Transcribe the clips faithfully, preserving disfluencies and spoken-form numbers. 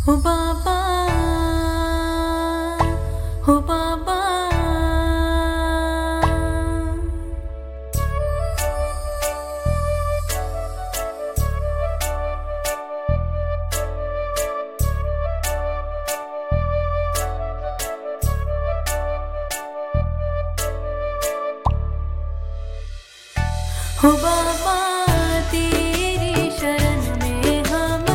हो बाबा, हो बाबा। हो बाबा तेरी शरण में हम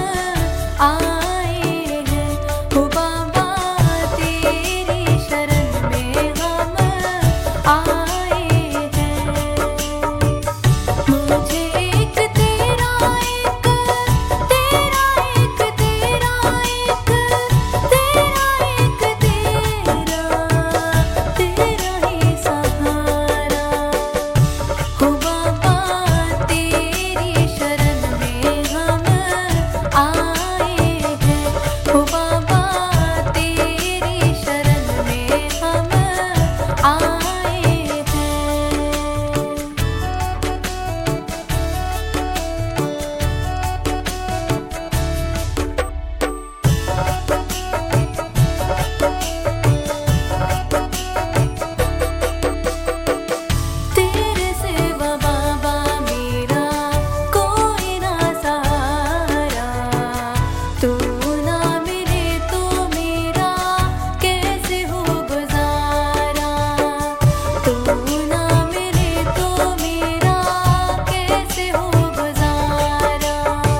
आए हैं। हो बाबा तेरी शरण में हम आए हैं। मुझे एक तेरा एक तेरा एक तेरा एक तेरा एक तेरा तेरा ही सहारा। हो बाबा तेरी शरण में हम आए हैं। हो बाबा तेरी शरण में हम आए हैं। तेरे सिवा बाबा मेरा कोई ना सहारा। तू ना मिले तो मेरा कैसे हो गुजारा। तू ना मिले तो मेरा कैसे हो गुजारा।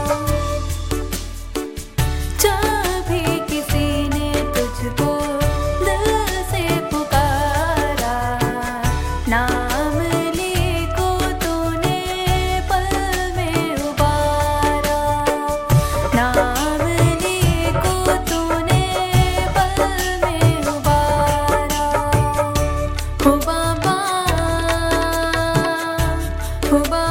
जब भी किसी ने तुझको दिल से पुकारा, नाम लेको तूने पल में उबारा। नाम लेको तूने पल में उबारा। हो बाबा, हो बाबा।